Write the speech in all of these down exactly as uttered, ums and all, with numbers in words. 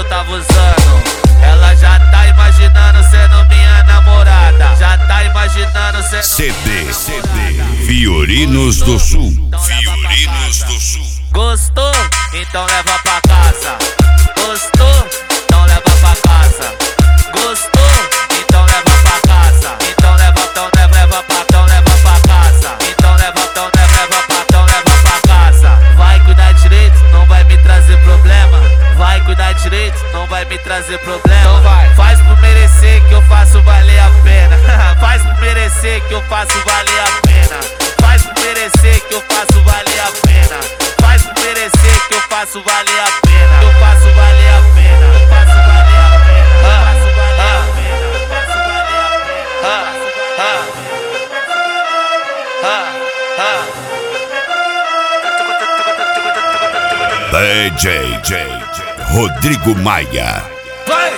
eu tava usando. Ela já tá imaginando sendo minha namorada. Já tá imaginando sendo C D, C D Fiorinos do Sul. Fiorinos do Sul. Gostou? Então leva pra casa. Gostou? Então leva pra casa. Gostou? Então leva pra casa. Então leva, então leva, leva pra, então leva pra casa. Então leva, então leva, leva pra, então leva pra casa. Vai cuidar direito, não vai me trazer problema. Vai cuidar direito, não vai me trazer problema. Então vai. Faz por merecer que eu faço valer a pena. Faz por merecer que eu faço valer a pena. Faz por merecer que eu faço valer a pena. Faz por merecer que eu faço valer a pena. Eu faço valer a pena. Eu faço valer a pena. Eu faço valer a pena. Eu faço valer a pena. D J Rodrigo Maia. Vai!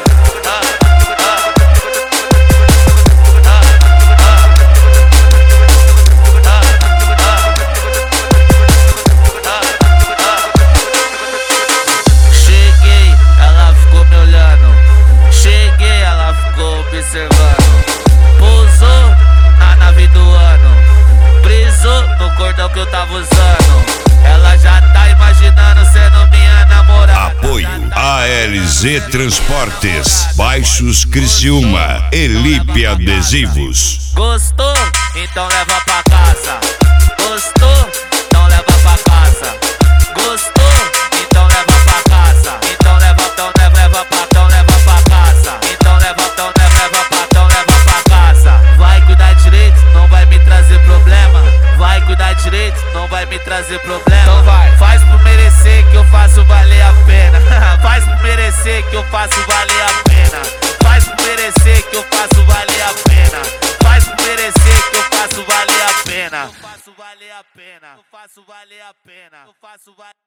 Cheguei, ela ficou me olhando. Cheguei, ela ficou observando. Pousou na nave do ano. Brisou no cordão que eu tava usando. Ela já tá imaginando sendo minha namorada. Apoio A L Z Transportes, Baixos Criciúma, Elipe Adesivos. Gostou? Então leva pra casa. Gostou? Então leva pra casa. Gostou? Então leva pra casa. Então leva, então leva, leva pra, então leva pra casa. Então leva, então leva, leva pra, então leva pra casa. Vai cuidar direito, não vai me trazer problema. Vai cuidar direito, não vai me trazer problema. Então vai. Faz por merecer que eu faço valer a pena. Faz por merecer que eu faço valer a pena. Faz por merecer que eu faço valer a pena. Faz por merecer que eu faço valer a pena. Eu faço valer a pena. Eu faço valer a pena. Eu faço valer